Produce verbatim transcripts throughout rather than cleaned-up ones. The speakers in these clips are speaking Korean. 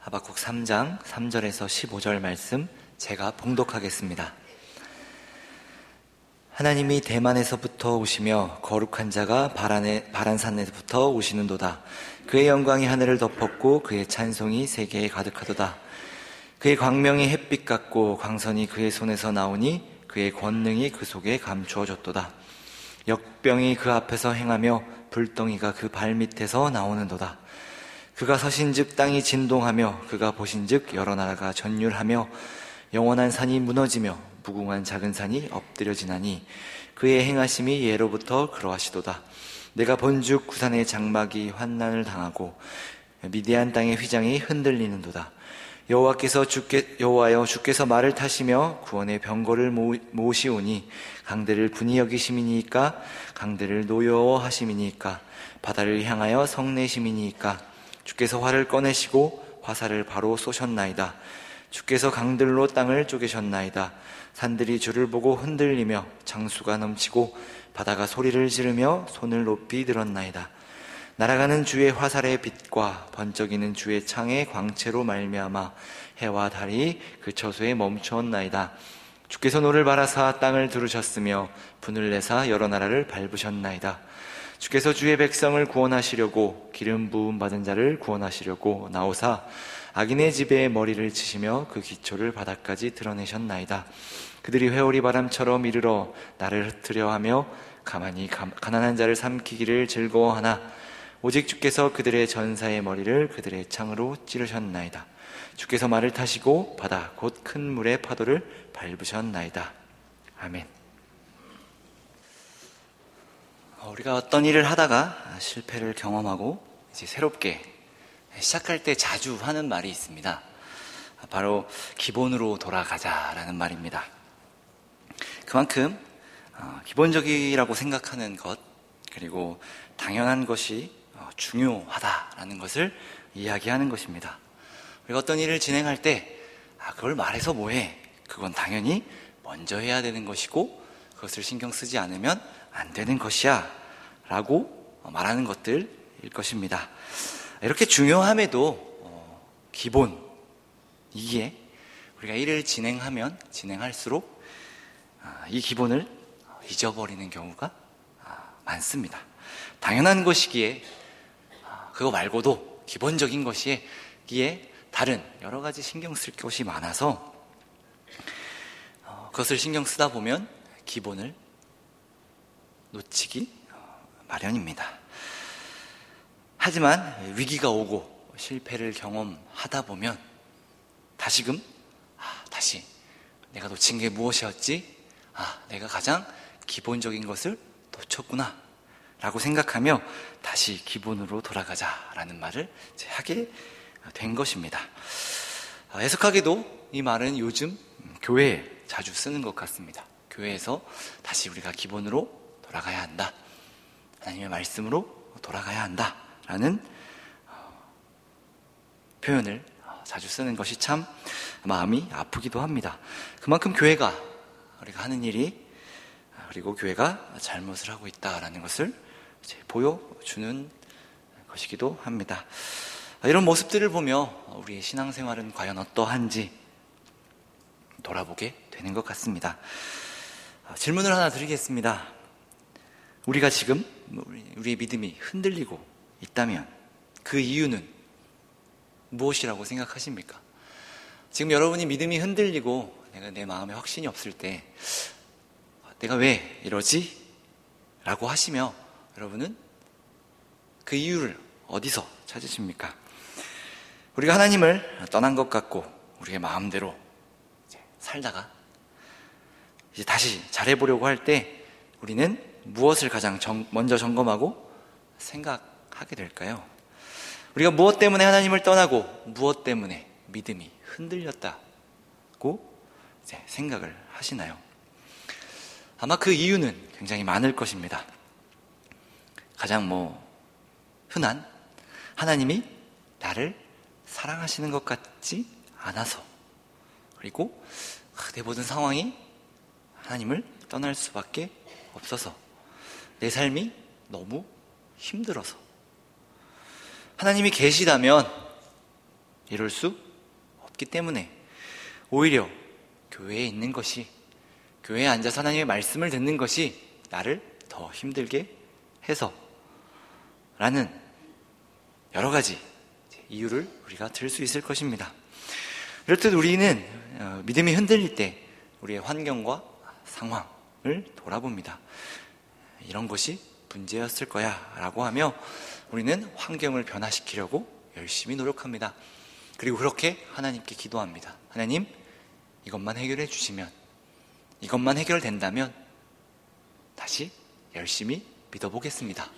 하박국 삼 장 삼 절에서 십오 절 말씀 제가 봉독하겠습니다. 하나님이 대만에서부터 오시며 거룩한 자가 바란에, 바란산에서부터 오시는도다. 그의 영광이 하늘을 덮었고 그의 찬송이 세계에 가득하도다. 그의 광명이 햇빛 같고 광선이 그의 손에서 나오니 그의 권능이 그 속에 감추어졌도다. 역병이 그 앞에서 행하며 불덩이가 그 발밑에서 나오는도다. 그가 서신즉 땅이 진동하며 그가 보신즉 여러 나라가 전율하며 영원한 산이 무너지며 무궁한 작은 산이 엎드려지나니 그의 행하심이 예로부터 그러하시도다. 내가 본즉 구산의 장막이 환난을 당하고 미디안 땅의 휘장이 흔들리는도다. 여호와께서 주께, 여호와여 주께서 말을 타시며 구원의 병거를 모으시오니 강대를 분이 여기심이니까 강대를 노여워하심이니까 바다를 향하여 성내심이니까 주께서 활을 꺼내시고 화살을 바로 쏘셨나이다. 주께서 강들로 땅을 쪼개셨나이다. 산들이 주를 보고 흔들리며 장수가 넘치고 바다가 소리를 지르며 손을 높이 들었나이다. 날아가는 주의 화살의 빛과 번쩍이는 주의 창의 광채로 말미암아 해와 달이 그 처소에 멈추었나이다. 주께서 노를 바라사 땅을 두르셨으며 분을 내사 여러 나라를 밟으셨나이다. 주께서 주의 백성을 구원하시려고 기름 부음 받은 자를 구원하시려고 나오사 악인의 지배에 머리를 치시며 그 기초를 바닥까지 드러내셨나이다. 그들이 회오리 바람처럼 이르러 나를 흩으려 하며 가만히 가난한 자를 삼키기를 즐거워하나 오직 주께서 그들의 전사의 머리를 그들의 창으로 찌르셨나이다. 주께서 말을 타시고 바다 곧 큰 물의 파도를 밟으셨나이다. 아멘. 우리가 어떤 일을 하다가 실패를 경험하고 이제 새롭게 시작할 때 자주 하는 말이 있습니다. 바로 기본으로 돌아가자라는 말입니다. 그만큼 기본적이라고 생각하는 것 그리고 당연한 것이 중요하다라는 것을 이야기하는 것입니다. 우리가 어떤 일을 진행할 때 그걸 말해서 뭐해? 그건 당연히 먼저 해야 되는 것이고 그것을 신경 쓰지 않으면 안 되는 것이야 라고 말하는 것들일 것입니다. 이렇게 중요함에도 어, 기본 이게 우리가 일을 진행하면 진행할수록 아, 이 기본을 잊어버리는 경우가 아, 많습니다. 당연한 것이기에 아, 그거 말고도 기본적인 것이기에 다른 여러 가지 신경 쓸 것이 많아서 어, 그것을 신경 쓰다 보면 기본을 놓치기 마련입니다. 하지만 위기가 오고 실패를 경험하다 보면 다시금 아, 다시 내가 놓친 게 무엇이었지? 아, 내가 가장 기본적인 것을 놓쳤구나 라고 생각하며 다시 기본으로 돌아가자라는 말을 하게 된 것입니다. 애석하게도 이 말은 요즘 교회에 자주 쓰는 것 같습니다. 교회에서 다시 우리가 기본으로 돌아가야 한다. 하나님의 말씀으로 돌아가야 한다. 라는 표현을 자주 쓰는 것이 참 마음이 아프기도 합니다. 그만큼 교회가 우리가 하는 일이 그리고 교회가 잘못을 하고 있다라는 것을 보여주는 것이기도 합니다. 이런 모습들을 보며 우리의 신앙생활은 과연 어떠한지 돌아보게 되는 것 같습니다. 질문을 하나 드리겠습니다. 우리가 지금 우리의 믿음이 흔들리고 있다면 그 이유는 무엇이라고 생각하십니까? 지금 여러분이 믿음이 흔들리고 내가 내 마음에 확신이 없을 때 내가 왜 이러지? 라고 하시며 여러분은 그 이유를 어디서 찾으십니까? 우리가 하나님을 떠난 것 같고 우리의 마음대로 이제 살다가 이제 다시 잘해보려고 할 때 우리는 무엇을 가장 정, 먼저 점검하고 생각하게 될까요? 우리가 무엇 때문에 하나님을 떠나고 무엇 때문에 믿음이 흔들렸다고 이제 생각을 하시나요? 아마 그 이유는 굉장히 많을 것입니다. 가장 뭐 흔한 하나님이 나를 사랑하시는 것 같지 않아서, 그리고 내 모든 상황이 하나님을 떠날 수밖에 없어서, 내 삶이 너무 힘들어서. 하나님이 계시다면 이룰 수 없기 때문에 오히려 교회에 있는 것이, 교회에 앉아서 하나님의 말씀을 듣는 것이 나를 더 힘들게 해서 라는 여러 가지 이유를 우리가 들 수 있을 것입니다. 이렇듯 우리는 믿음이 흔들릴 때 우리의 환경과 상황을 돌아봅니다. 이런 것이 문제였을 거야 라고 하며 우리는 환경을 변화시키려고 열심히 노력합니다. 그리고 그렇게 하나님께 기도합니다. 하나님, 이것만 해결해 주시면, 이것만 해결된다면 다시 열심히 믿어보겠습니다.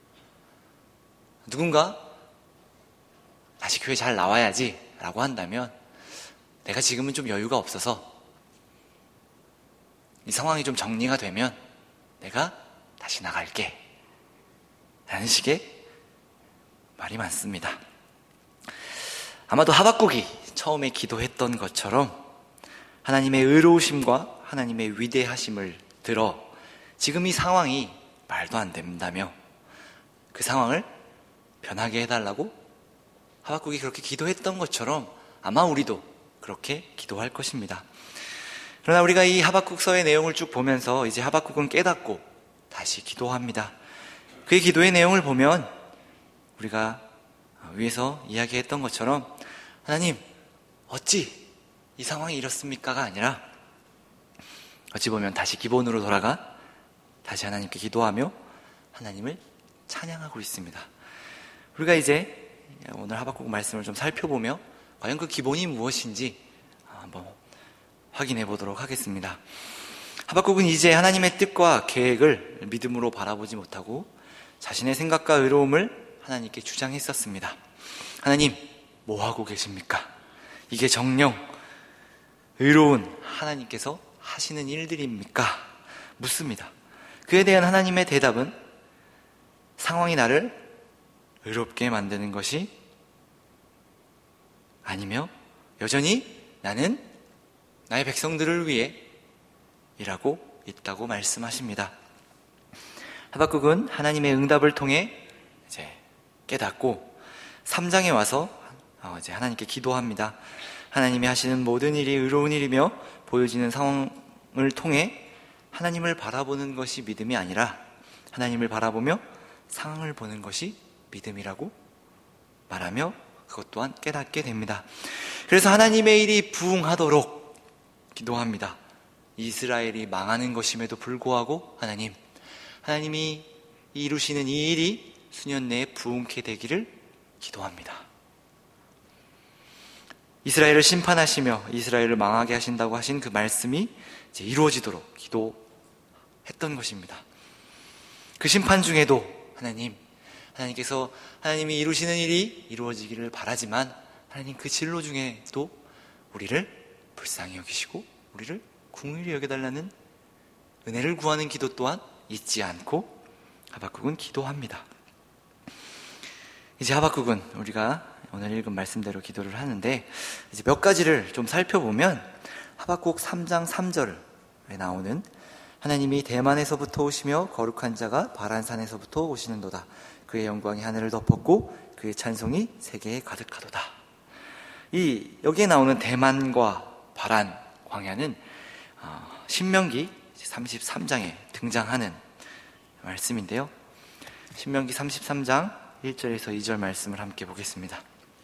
누군가 다시 교회 잘 나와야지 라고 한다면 내가 지금은 좀 여유가 없어서 이 상황이 좀 정리가 되면 내가 다시 나갈게 라는 식의 말이 많습니다. 아마도 하박국이 처음에 기도했던 것처럼 하나님의 의로우심과 하나님의 위대하심을 들어 지금 이 상황이 말도 안 된다며 그 상황을 변하게 해달라고 하박국이 그렇게 기도했던 것처럼 아마 우리도 그렇게 기도할 것입니다. 그러나 우리가 이 하박국서의 내용을 쭉 보면서 이제 하박국은 깨닫고 다시 기도합니다. 그의 기도의 내용을 보면 우리가 위에서 이야기했던 것처럼 하나님, 어찌 이 상황이 이렇습니까가 아니라 어찌 보면 다시 기본으로 돌아가 다시 하나님께 기도하며 하나님을 찬양하고 있습니다. 우리가 이제 오늘 하박국 말씀을 좀 살펴보며 과연 그 기본이 무엇인지 한번 확인해 보도록 하겠습니다. 하박국은 이제 하나님의 뜻과 계획을 믿음으로 바라보지 못하고 자신의 생각과 의로움을 하나님께 주장했었습니다. 하나님, 뭐 하고 계십니까? 이게 정녕 의로운 하나님께서 하시는 일들입니까? 묻습니다. 그에 대한 하나님의 대답은 상황이 나를 의롭게 만드는 것이 아니며 여전히 나는 나의 백성들을 위해 일하고 있다고 말씀하십니다. 하박국은 하나님의 응답을 통해 이제 깨닫고 삼 장에 와서 이제 하나님께 기도합니다. 하나님이 하시는 모든 일이 의로운 일이며 보여지는 상황을 통해 하나님을 바라보는 것이 믿음이 아니라 하나님을 바라보며 상황을 보는 것이 믿음이라고 말하며 그것 또한 깨닫게 됩니다. 그래서 하나님의 일이 부응하도록 기도합니다. 이스라엘이 망하는 것임에도 불구하고 하나님, 하나님이 이루시는 이 일이 수년 내에 부응케 되기를 기도합니다. 이스라엘을 심판하시며 이스라엘을 망하게 하신다고 하신 그 말씀이 이제 이루어지도록 기도했던 것입니다. 그 심판 중에도 하나님, 하나님께서 하나님이 이루시는 일이 이루어지기를 바라지만 하나님 그 진로 중에도 우리를 불쌍히 여기시고 우리를 긍휼히 여겨달라는 은혜를 구하는 기도 또한 잊지 않고 하박국은 기도합니다. 이제 하박국은 우리가 오늘 읽은 말씀대로 기도를 하는데 이제 몇 가지를 좀 살펴보면 하박국 삼 장 삼 절에 나오는 하나님이 대만에서부터 오시며 거룩한 자가 바란산에서부터 오시는도다. 그의 영광이 하늘을 덮었고 그의 찬송이 세계에 가득하도다. 이 여기에 나오는 대만과 바란 광야는 신명기 삼십삼 장에 등장하는 말씀인데요. 신명기 삼십삼 장 일 절에서 이 절 말씀을 함께 보겠습니다.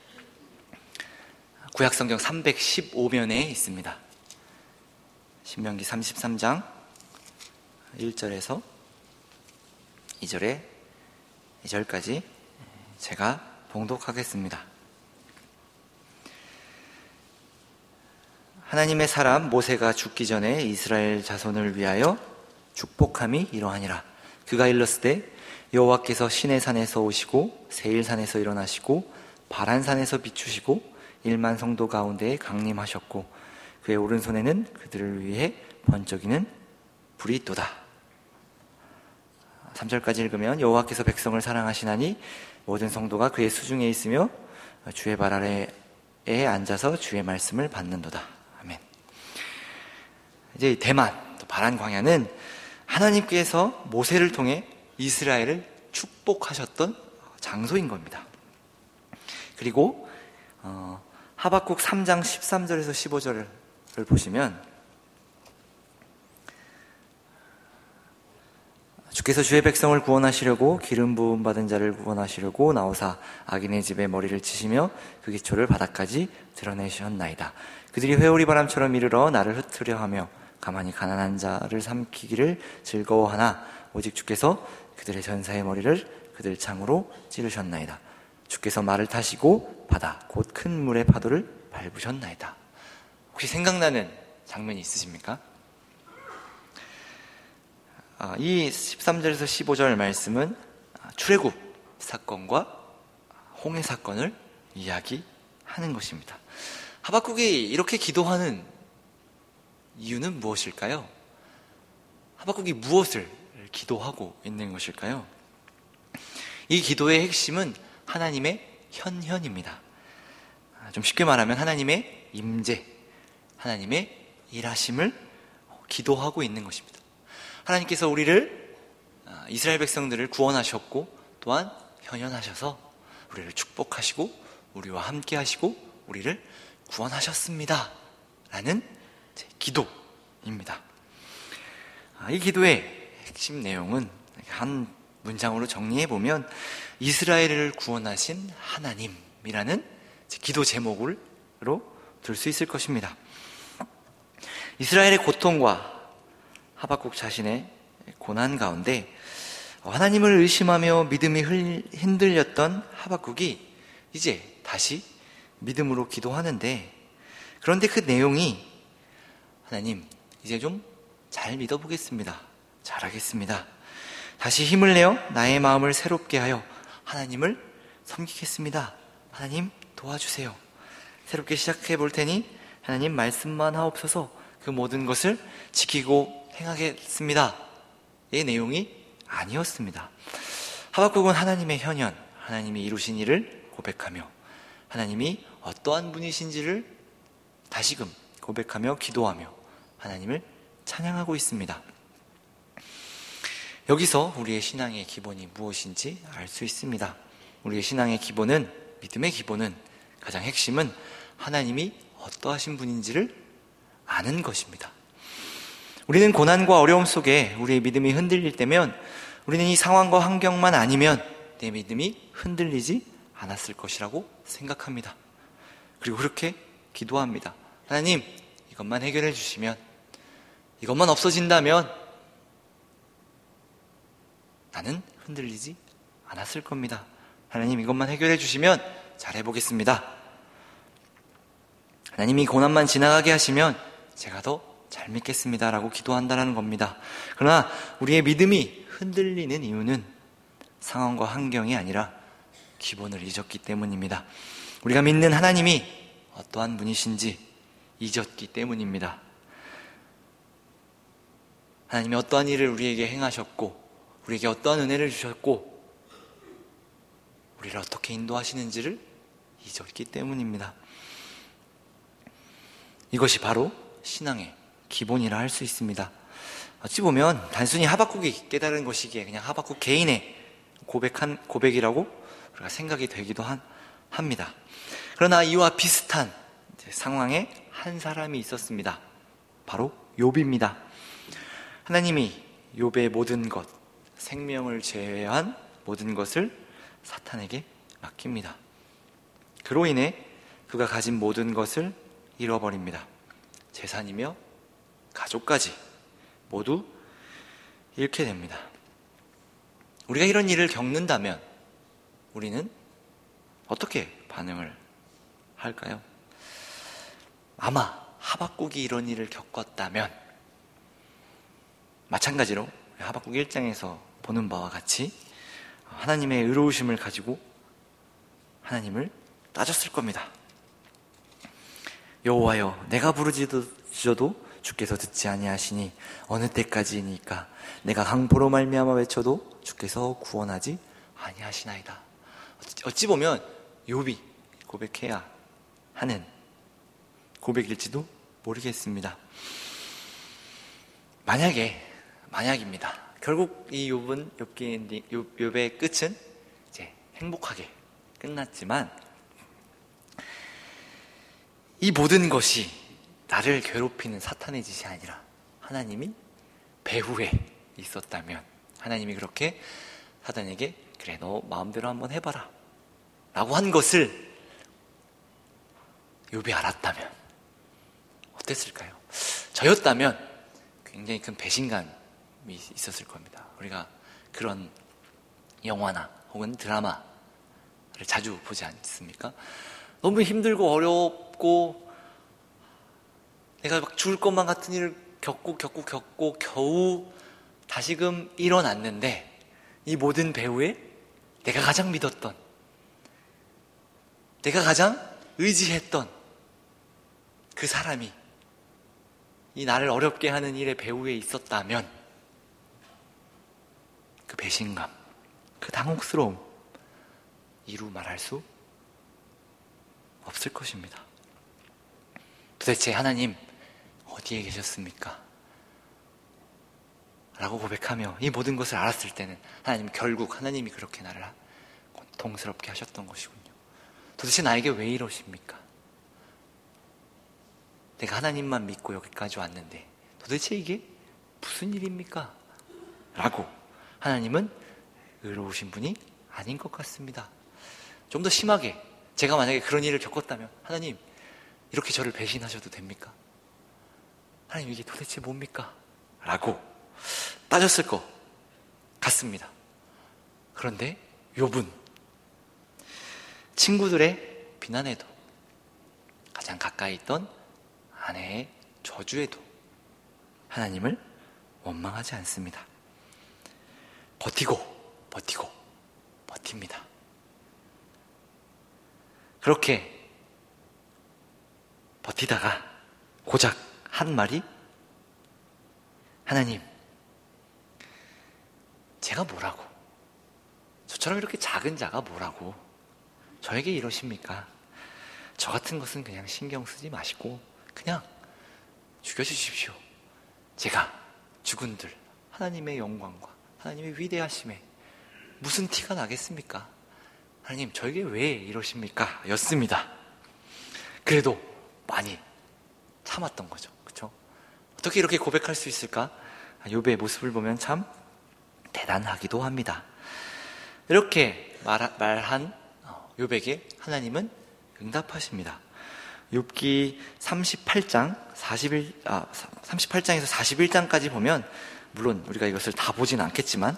구약성경 삼백십오 면에 있습니다. 신명기 삼십삼 장 일 절에서 이 절에 이 절까지 제가 봉독하겠습니다. 하나님의 사람 모세가 죽기 전에 이스라엘 자손을 위하여 축복함이 이러하니라. 그가 일렀으되 여호와께서 시내산에서 오시고 세일산에서 일어나시고 바란산에서 비추시고 일만 성도 가운데에 강림하셨고 그의 오른손에는 그들을 위해 번쩍이는 불이 있도다. 삼 절까지 읽으면 여호와께서 백성을 사랑하시나니 모든 성도가 그의 수중에 있으며 주의 발 아래에 앉아서 주의 말씀을 받는도다. 아멘. 이제 대만, 바란 광야는 하나님께서 모세를 통해 이스라엘을 축복하셨던 장소인 겁니다. 그리고 어, 하박국 삼 장 십삼 절에서 십오 절을 보시면 주께서 주의 백성을 구원하시려고 기름 부음 받은 자를 구원하시려고 나오사 악인의 집에 머리를 치시며 그 기초를 바닥까지 드러내셨나이다. 그들이 회오리 바람처럼 이르러 나를 흩으려 하며 가만히 가난한 자를 삼키기를 즐거워하나 오직 주께서 그들의 전사의 머리를 그들 창으로 찌르셨나이다. 주께서 말을 타시고 바다 곧 큰 물의 파도를 밟으셨나이다. 혹시 생각나는 장면이 있으십니까? 이 십삼 절에서 십오 절 말씀은 출애굽 사건과 홍해 사건을 이야기하는 것입니다. 하박국이 이렇게 기도하는 이유는 무엇일까요? 하박국이 무엇을 기도하고 있는 것일까요? 이 기도의 핵심은 하나님의 현현입니다. 좀 쉽게 말하면 하나님의 임재, 하나님의 일하심을 기도하고 있는 것입니다. 하나님께서 우리를, 이스라엘 백성들을 구원하셨고 또한 현현하셔서 우리를 축복하시고 우리와 함께 하시고 우리를 구원하셨습니다 라는 기도입니다. 이 기도의 핵심 내용은 한 문장으로 정리해보면 이스라엘을 구원하신 하나님이라는 기도 제목으로 들 수 있을 것입니다. 이스라엘의 고통과 하박국 자신의 고난 가운데 하나님을 의심하며 믿음이 흔들렸던 하박국이 이제 다시 믿음으로 기도하는데, 그런데 그 내용이 하나님 이제 좀 잘 믿어보겠습니다, 잘하겠습니다, 다시 힘을 내어 나의 마음을 새롭게 하여 하나님을 섬기겠습니다, 하나님 도와주세요, 새롭게 시작해 볼 테니 하나님 말씀만 하옵소서, 그 모든 것을 지키고 행하겠습니다 의 내용이 아니었습니다. 하박국은 하나님의 현현, 하나님이 이루신 일을 고백하며 하나님이 어떠한 분이신지를 다시금 고백하며 기도하며 하나님을 찬양하고 있습니다. 여기서 우리의 신앙의 기본이 무엇인지 알 수 있습니다. 우리의 신앙의 기본은, 믿음의 기본은, 가장 핵심은 하나님이 어떠하신 분인지를 아는 것입니다. 우리는 고난과 어려움 속에 우리의 믿음이 흔들릴 때면 우리는 이 상황과 환경만 아니면 내 믿음이 흔들리지 않았을 것이라고 생각합니다. 그리고 그렇게 기도합니다. 하나님, 이것만 해결해 주시면, 이것만 없어진다면 나는 흔들리지 않았을 겁니다. 하나님, 이것만 해결해 주시면 잘해보겠습니다. 하나님이 고난만 지나가게 하시면 제가 더 잘 믿겠습니다 라고 기도한다는 겁니다. 그러나 우리의 믿음이 흔들리는 이유는 상황과 환경이 아니라 기본을 잊었기 때문입니다. 우리가 믿는 하나님이 어떠한 분이신지 잊었기 때문입니다. 하나님이 어떠한 일을 우리에게 행하셨고 우리에게 어떠한 은혜를 주셨고 우리를 어떻게 인도하시는지를 잊었기 때문입니다. 이것이 바로 신앙의 기본이라 할 수 있습니다. 어찌 보면 단순히 하박국이 깨달은 것이기에 그냥 하박국 개인의 고백한 고백이라고 우리가 생각이 되기도 한, 합니다. 그러나 이와 비슷한 상황에 한 사람이 있었습니다. 바로 욥입니다. 하나님이 욥의 모든 것, 생명을 제외한 모든 것을 사탄에게 맡깁니다. 그로 인해 그가 가진 모든 것을 잃어버립니다. 재산이며 가족까지 모두 잃게 됩니다. 우리가 이런 일을 겪는다면 우리는 어떻게 반응을 할까요? 아마 하박국이 이런 일을 겪었다면 마찬가지로 하박국 일 장에서 보는 바와 같이 하나님의 의로우심을 가지고 하나님을 따졌을 겁니다. 여호와여, 내가 부르짖어도 주께서 듣지 아니하시니 어느 때까지이니까 내가 강포로 말미암아 외쳐도 주께서 구원하지 아니하시나이다. 어찌 보면 욥이 고백해야 하는 고백일지도 모르겠습니다. 만약에 만약입니다. 결국 이 욥은 욥기 욥의 끝은 이제 행복하게 끝났지만 이 모든 것이 나를 괴롭히는 사탄의 짓이 아니라 하나님이 배후에 있었다면, 하나님이 그렇게 사단에게 그래 너 마음대로 한번 해봐라 라고 한 것을 욥이 알았다면 어땠을까요? 저였다면 굉장히 큰 배신감이 있었을 겁니다. 우리가 그런 영화나 혹은 드라마를 자주 보지 않습니까? 너무 힘들고 어렵고 내가 막 죽을 것만 같은 일을 겪고 겪고 겪고 겨우 다시금 일어났는데, 이 모든 배후에 내가 가장 믿었던, 내가 가장 의지했던 그 사람이 이 나를 어렵게 하는 일의 배후에 있었다면 그 배신감, 그 당혹스러움 이루 말할 수 없을 것입니다. 도대체 하나님 어디에 계셨습니까? 라고 고백하며 이 모든 것을 알았을 때는 하나님 결국 하나님이 그렇게 나를 고통스럽게 하셨던 것이군요. 도대체 나에게 왜 이러십니까? 내가 하나님만 믿고 여기까지 왔는데 도대체 이게 무슨 일입니까? 라고 하나님은 의로우신 분이 아닌 것 같습니다. 좀 더 심하게 제가 만약에 그런 일을 겪었다면 하나님 이렇게 저를 배신하셔도 됩니까? 하나님 이게 도대체 뭡니까? 라고 따졌을 것 같습니다. 그런데 욥은 친구들의 비난에도, 가장 가까이 있던 아내의 저주에도 하나님을 원망하지 않습니다. 버티고 버티고 버팁니다. 그렇게 버티다가 고작 한 말이, 하나님 제가 뭐라고, 저처럼 이렇게 작은 자가 뭐라고 저에게 이러십니까? 저 같은 것은 그냥 신경 쓰지 마시고 그냥 죽여주십시오. 제가 죽은들 하나님의 영광과 하나님의 위대하심에 무슨 티가 나겠습니까? 하나님 저에게 왜 이러십니까? 였습니다. 그래도 많이 참았던 거죠. 그렇죠? 어떻게 이렇게 고백할 수 있을까? 욥의 모습을 보면 참 대단하기도 합니다. 이렇게 말, 말한 욥에게 하나님은 응답하십니다. 욥기 삼십팔 장 사십일, 아, 삼십팔 장에서 사십일 장까지 보면, 물론 우리가 이것을 다 보진 않겠지만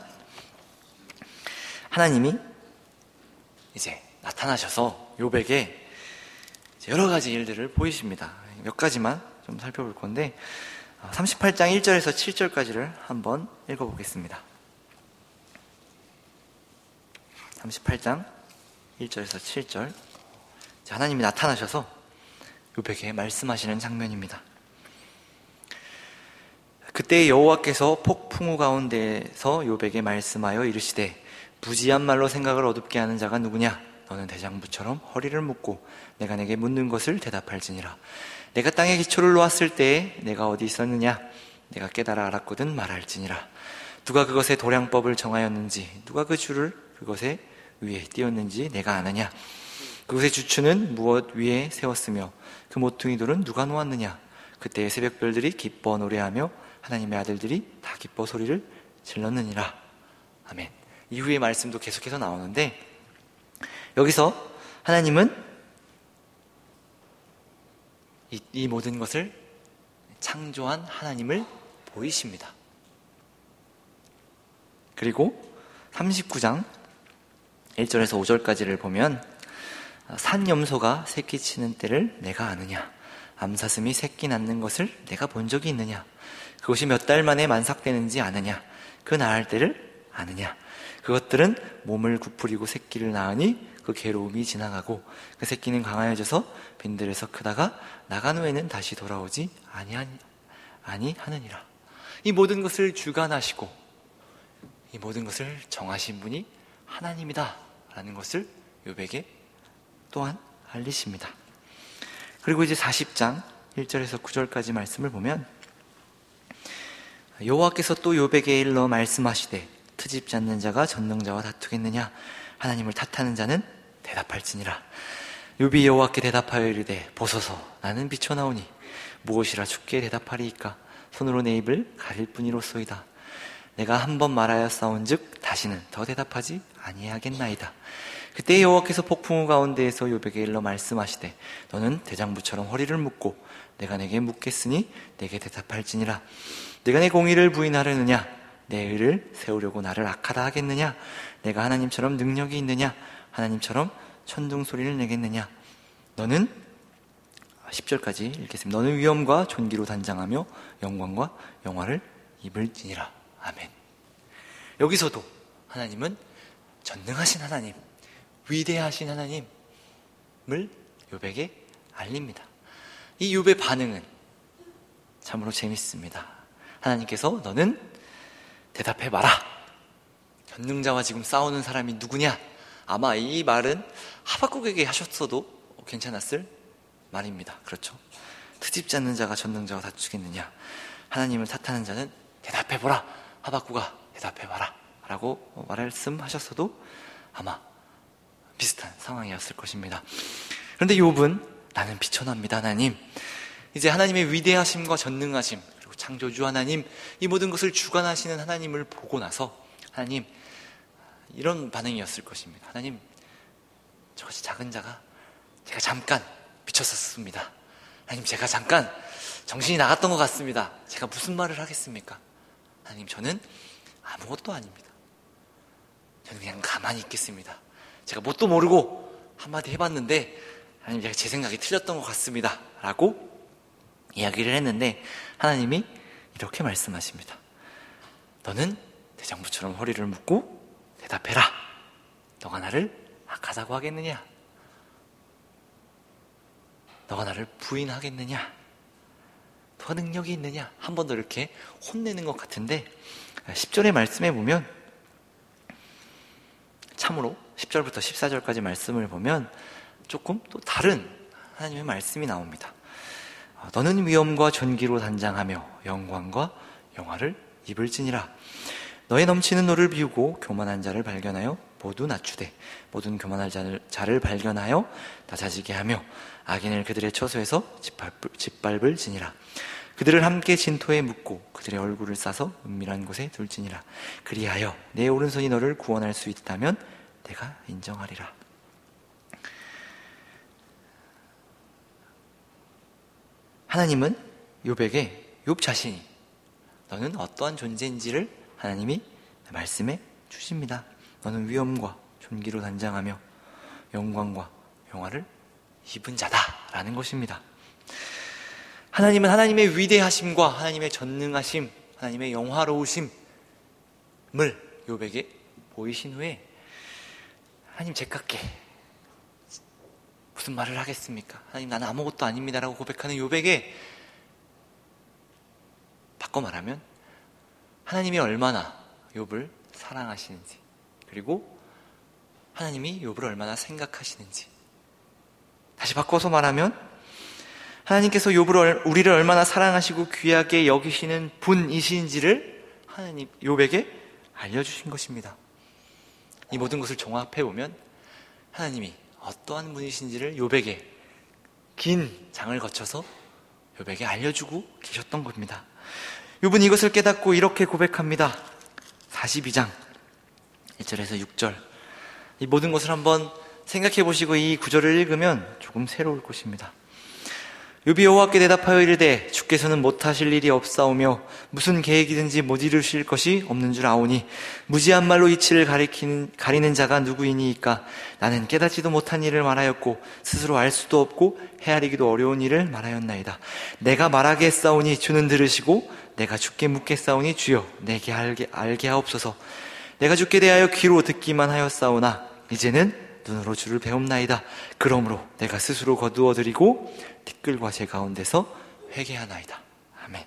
하나님이 이제 나타나셔서 욥에게 여러 가지 일들을 보이십니다. 몇 가지만 좀 살펴볼 건데, 삼십팔 장 일 절에서 칠 절까지를 한번 읽어보겠습니다. 삼십팔 장 일 절에서 칠 절, 하나님이 나타나셔서 욥에게 말씀하시는 장면입니다. 그때 여호와께서 폭풍우 가운데에서 욥에게 말씀하여 이르시되, 부지한 말로 생각을 어둡게 하는 자가 누구냐? 너는 대장부처럼 허리를 묶고 내가 내게 묻는 것을 대답할지니라. 내가 땅에 기초를 놓았을 때에 내가 어디 있었느냐? 내가 깨달아 알았거든 말할지니라. 누가 그것의 도량법을 정하였는지, 누가 그 줄을 그것의 위에 띄웠는지 내가 아느냐? 그것의 주추는 무엇 위에 세웠으며 그 모퉁이 돌은 누가 놓았느냐? 그때의 새벽별들이 기뻐 노래하며 하나님의 아들들이 다 기뻐 소리를 질렀느니라. 아멘. 이후의 말씀도 계속해서 나오는데, 여기서 하나님은 이, 이 모든 것을 창조한 하나님을 보이십니다. 그리고 삼십구 장 일 절에서 오 절까지를 보면, 산염소가 새끼치는 때를 내가 아느냐? 암사슴이 새끼 낳는 것을 내가 본 적이 있느냐? 그것이 몇 달 만에 만삭되는지 아느냐? 그 낳을 때를 아느냐? 그것들은 몸을 구부리고 새끼를 낳으니 그 괴로움이 지나가고 그 새끼는 강하여져서 빈들에서 크다가 나간 후에는 다시 돌아오지 아니하니, 아니하느니라. 이 모든 것을 주관하시고 이 모든 것을 정하신 분이 하나님이다 라는 것을 욥에게 또한 알리십니다. 그리고 이제 사십 장 일 절에서 구 절까지 말씀을 보면, 여호와께서 또 욥에게 일러 말씀하시되, 트집 않는 자가 전능자와 다투겠느냐? 하나님을 탓하는 자는 대답할지니라. 욥이 여호와께 대답하여 이르되 보소서 나는 비쳐나오니 무엇이라 주께 대답하리이까. 손으로 내 입을 가릴 뿐이로소이다. 내가 한 번 말하였사온즉 다시는 더 대답하지 아니하겠나이다. 그때 여호와께서 폭풍우 가운데에서 욥에게 일러 말씀하시되 너는 대장부처럼 허리를 묶고 내가 내게 묻겠으니 내게 대답할지니라. 내가 내 공의를 부인하려느냐 내 의를 세우려고 나를 악하다 하겠느냐. 내가 하나님처럼 능력이 있느냐 하나님처럼 천둥 소리를 내겠느냐. 너는 십 절까지 읽겠습니다. 너는 위엄과 존귀로 단장하며 영광과 영화를 입을지니라. 아멘. 여기서도 하나님은 전능하신 하나님, 위대하신 하나님을 욥에게 알립니다. 이 욥의 반응은 참으로 재밌습니다. 하나님께서 너는 대답해봐라. 전능자와 지금 싸우는 사람이 누구냐? 아마 이 말은 하박국에게 하셨어도 괜찮았을 말입니다. 그렇죠? 트집 잡는 자가 전능자와 다투겠느냐? 하나님을 탓하는 자는 대답해보라. 하박국아 대답해봐라 라고 말씀하셨어도 아마 비슷한 상황이었을 것입니다. 그런데 욥은 나는 비천합니다. 하나님, 이제 하나님의 위대하심과 전능하심 그리고 창조주 하나님, 이 모든 것을 주관하시는 하나님을 보고 나서 하나님, 이런 반응이었을 것입니다. 하나님, 저같이 작은 자가 제가 잠깐 미쳤었습니다. 하나님, 제가 잠깐 정신이 나갔던 것 같습니다. 제가 무슨 말을 하겠습니까? 하나님, 저는 아무것도 아닙니다. 저는 그냥 가만히 있겠습니다. 제가 뭣도 모르고 한마디 해봤는데 하나님, 제가 제 생각이 틀렸던 것 같습니다 라고 이야기를 했는데 하나님이 이렇게 말씀하십니다. 너는 대장부처럼 허리를 묶고 대답해라. 너가 나를 악하다고 하겠느냐? 너가 나를 부인하겠느냐? 너가 능력이 있느냐? 한 번 더 이렇게 혼내는 것 같은데 십 절의 말씀에 보면 참으로 십 절부터 십사 절까지 말씀을 보면 조금 또 다른 하나님의 말씀이 나옵니다. 너는 위엄과 존귀로 단장하며 영광과 영화를 입을지니라. 너의 넘치는 노를 비우고 교만한 자를 발견하여 모두 낮추되 모든 교만한 자를, 자를 발견하여 낮아지게 하며 악인을 그들의 처소에서 짓밟을 지니라. 그들을 함께 진토에 묻고 그들의 얼굴을 싸서 은밀한 곳에 둘지니라. 그리하여 내 오른손이 너를 구원할 수 있다면 내가 인정하리라. 하나님은 욥에게 욥 자신이 너는 어떠한 존재인지를 하나님이 말씀해 주십니다. 너는 위엄과 존귀로 단장하며 영광과 영화를 입은 자다라는 것입니다. 하나님은 하나님의 위대하심과 하나님의 전능하심, 하나님의 영화로우심을 욥에게 보이신 후에 하나님, 제깎게 무슨 말을 하겠습니까? 하나님, 나는 아무것도 아닙니다라고 고백하는 욥에게 바꿔 말하면 하나님이 얼마나 욥을 사랑하시는지, 그리고 하나님이 욥을 얼마나 생각하시는지, 다시 바꿔서 말하면 하나님께서 욥을, 우리를 얼마나 사랑하시고 귀하게 여기시는 분이신지를 하나님 욥에게 알려주신 것입니다. 이 모든 것을 종합해보면 하나님이 어떠한 분이신지를 욥에게 긴 장을 거쳐서 욥에게 알려주고 계셨던 겁니다. 욥은 이것을 깨닫고 이렇게 고백합니다. 사십이 장 일 절에서 육 절, 이 모든 것을 한번 생각해 보시고 이 구절을 읽으면 조금 새로울 것입니다. 욥이 여호와께 대답하여 이르되 주께서는 못하실 일이 없사오며 무슨 계획이든지 못 이루실 것이 없는 줄 아오니 무지한 말로 이치를 가리키는, 가리는 자가 누구이니이까. 나는 깨닫지도 못한 일을 말하였고 스스로 알 수도 없고 헤아리기도 어려운 일을 말하였나이다. 내가 말하게 했사오니 주는 들으시고 내가 주께 묻겠사오니 주여 내게 알게, 알게 하옵소서. 내가 주께 대하여 귀로 듣기만 하였사오나 이제는 눈으로 주를 배움나이다. 그러므로 내가 스스로 거두어드리고 티끌과 제 가운데서 회개하나이다. 아멘.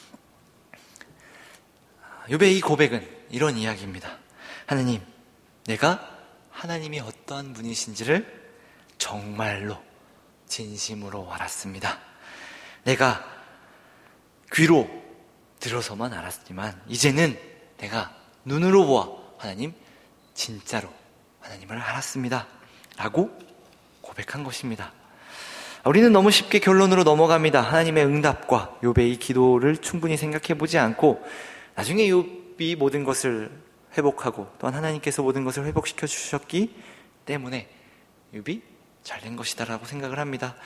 욥의 이 고백은 이런 이야기입니다. 하나님, 내가 하나님이 어떠한 분이신지를 정말로 진심으로 알았습니다. 내가 귀로 들어서만 알았지만 이제는 내가 눈으로 보아 하나님 진짜로 하나님을 알았습니다 라고 고백한 것입니다. 우리는 너무 쉽게 결론으로 넘어갑니다. 하나님의 응답과 욥의 기도를 충분히 생각해 보지 않고 나중에 욥이 모든 것을 회복하고 또한 하나님께서 모든 것을 회복시켜 주셨기 때문에 욥이 잘된 것이다 라고 생각을 합니다.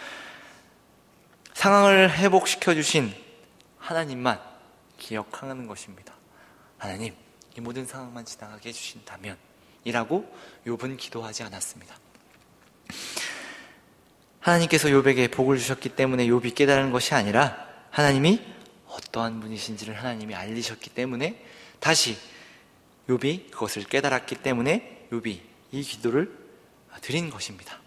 상황을 회복시켜 주신 하나님만 기억하는 것입니다. 하나님, 이 모든 상황만 지나가게 해주신다면 이라고 욥은 기도하지 않았습니다. 하나님께서 욥에게 복을 주셨기 때문에 욥이 깨달은 것이 아니라 하나님이 어떠한 분이신지를 하나님이 알리셨기 때문에 다시 욥이 그것을 깨달았기 때문에 욥이 이 기도를 드린 것입니다.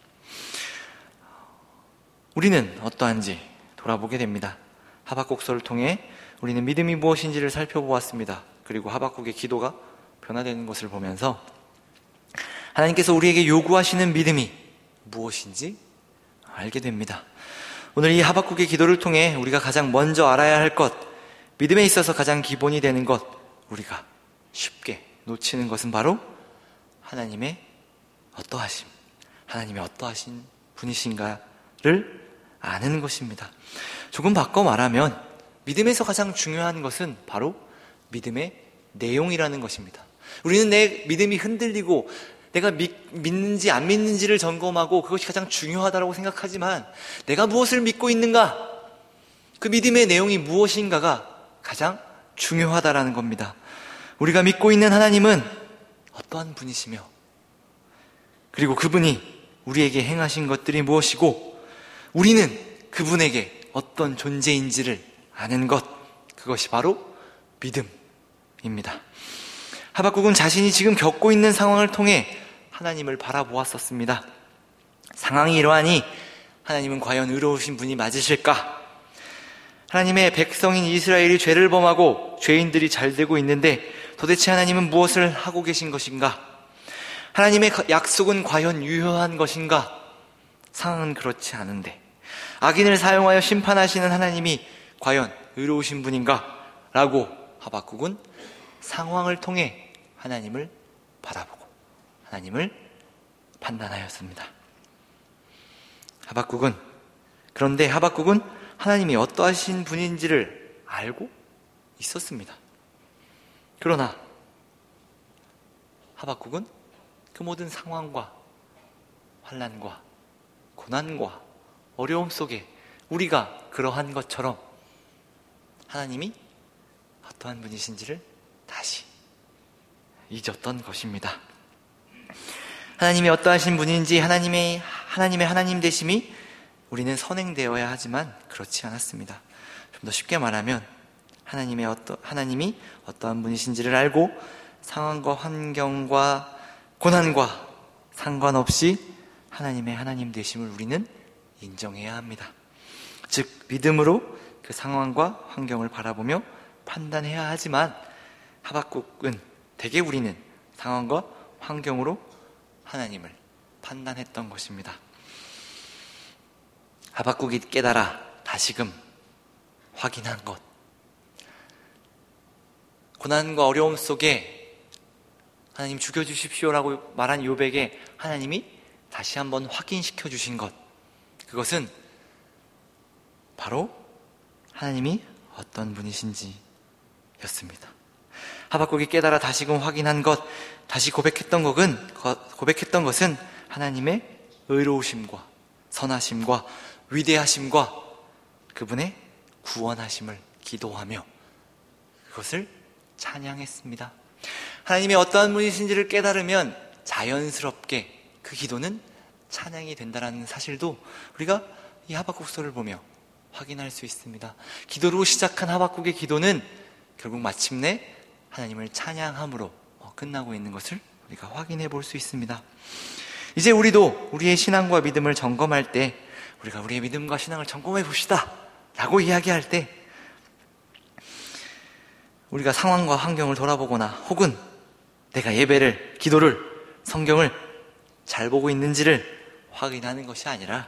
우리는 어떠한지 돌아보게 됩니다. 하박국서를 통해 우리는 믿음이 무엇인지를 살펴보았습니다. 그리고 하박국의 기도가 변화되는 것을 보면서 하나님께서 우리에게 요구하시는 믿음이 무엇인지 알게 됩니다. 오늘 이 하박국의 기도를 통해 우리가 가장 먼저 알아야 할 것, 믿음에 있어서 가장 기본이 되는 것, 우리가 쉽게 놓치는 것은 바로 하나님의 어떠하심, 하나님의 어떠하신 분이신가를 아는 것입니다. 조금 바꿔 말하면 믿음에서 가장 중요한 것은 바로 믿음의 내용이라는 것입니다. 우리는 내 믿음이 흔들리고 내가 믿, 믿는지 안 믿는지를 점검하고 그것이 가장 중요하다고 생각하지만 내가 무엇을 믿고 있는가? 그 믿음의 내용이 무엇인가가 가장 중요하다라는 겁니다. 우리가 믿고 있는 하나님은 어떠한 분이시며 그리고 그분이 우리에게 행하신 것들이 무엇이고 우리는 그분에게 어떤 존재인지를 아는 것, 그것이 바로 믿음입니다. 하박국은 자신이 지금 겪고 있는 상황을 통해 하나님을 바라보았었습니다. 상황이 이러하니 하나님은 과연 의로우신 분이 맞으실까? 하나님의 백성인 이스라엘이 죄를 범하고 죄인들이 잘 되고 있는데 도대체 하나님은 무엇을 하고 계신 것인가? 하나님의 약속은 과연 유효한 것인가? 상황은 그렇지 않은데 악인을 사용하여 심판하시는 하나님이 과연 의로우신 분인가? 라고 하박국은 상황을 통해 하나님을 바라보고 하나님을 판단하였습니다. 하박국은 그런데 하박국은 하나님이 어떠하신 분인지를 알고 있었습니다. 그러나 하박국은 그 모든 상황과 환난과 고난과 어려움 속에 우리가 그러한 것처럼 하나님이 어떠한 분이신지를 다시 잊었던 것입니다. 하나님이 어떠하신 분인지 하나님의, 하나님의 하나님 되심이 우리는 선행되어야 하지만 그렇지 않았습니다. 좀 더 쉽게 말하면 하나님의 어떠, 하나님이 어떠한 분이신지를 알고 상황과 환경과 고난과 상관없이 하나님의 하나님 되심을 우리는 인정해야 합니다. 즉 믿음으로 그 상황과 환경을 바라보며 판단해야 하지만 하박국은 대개 우리는 상황과 환경으로 하나님을 판단했던 것입니다. 하박국이 깨달아 다시금 확인한 것, 고난과 어려움 속에 하나님 죽여주십시오라고 말한 욥에게 하나님이 다시 한번 확인시켜 주신 것, 그것은 바로 하나님이 어떤 분이신지 였습니다. 하박국이 깨달아 다시금 확인한 것, 다시 고백했던 것은, 고백했던 것은 하나님의 의로우심과 선하심과 위대하심과 그분의 구원하심을 기도하며 그것을 찬양했습니다. 하나님의 어떠한 분이신지를 깨달으면 자연스럽게 그 기도는 찬양이 된다는 사실도 우리가 이 하박국서를 보며 확인할 수 있습니다. 기도로 시작한 하박국의 기도는 결국 마침내 하나님을 찬양함으로 끝나고 있는 것을 우리가 확인해 볼 수 있습니다. 이제 우리도 우리의 신앙과 믿음을 점검할 때, 우리가 우리의 믿음과 신앙을 점검해 봅시다 라고 이야기할 때 우리가 상황과 환경을 돌아보거나 혹은 내가 예배를, 기도를, 성경을 잘 보고 있는지를 확인하는 것이 아니라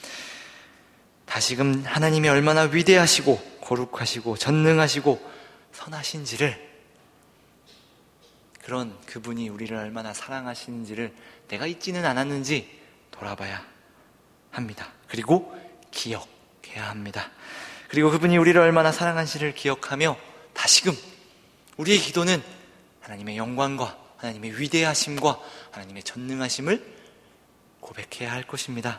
다시금 하나님이 얼마나 위대하시고 거룩하시고 전능하시고 선하신지를, 그런 그분이 우리를 얼마나 사랑하시는지를 내가 잊지는 않았는지 돌아봐야 합니다. 그리고 기억해야 합니다. 그리고 그분이 우리를 얼마나 사랑하신지를 기억하며 다시금 우리의 기도는 하나님의 영광과 하나님의 위대하심과 하나님의 전능하심을 고백해야 할 것입니다.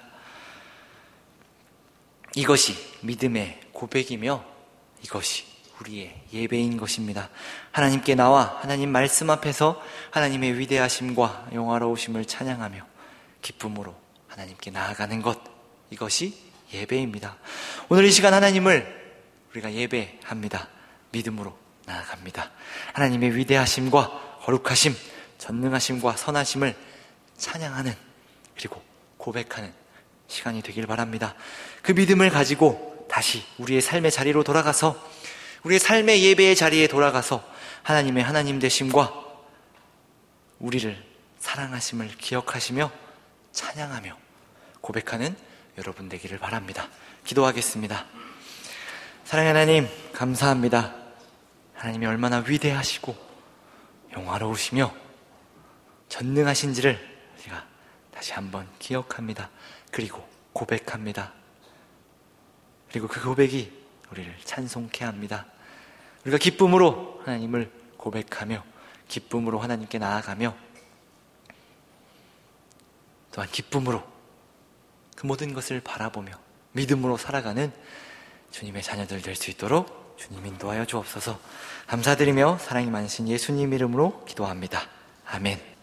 이것이 믿음의 고백이며 이것이 우리의 예배인 것입니다. 하나님께 나와 하나님 말씀 앞에서 하나님의 위대하심과 영화로우심을 찬양하며 기쁨으로 하나님께 나아가는 것, 이것이 예배입니다. 오늘 이 시간 하나님을 우리가 예배합니다. 믿음으로 나아갑니다. 하나님의 위대하심과 거룩하심, 전능하심과 선하심을 찬양하는, 그리고 고백하는 시간이 되길 바랍니다. 그 믿음을 가지고 다시 우리의 삶의 자리로 돌아가서, 우리의 삶의 예배의 자리에 돌아가서 하나님의 하나님 되심과 우리를 사랑하심을 기억하시며 찬양하며 고백하는 여러분 되기를 바랍니다. 기도하겠습니다. 사랑의 하나님, 감사합니다. 하나님이 얼마나 위대하시고 영화로우시며 전능하신지를 우리가 다시 한번 기억합니다. 그리고 고백합니다. 그리고 그 고백이 우리를 찬송케 합니다. 우리가 기쁨으로 하나님을 고백하며 기쁨으로 하나님께 나아가며 또한 기쁨으로 그 모든 것을 바라보며 믿음으로 살아가는 주님의 자녀들 될 수 있도록 주님 인도하여 주옵소서. 감사드리며 사랑이 많으신 예수님 이름으로 기도합니다. 아멘.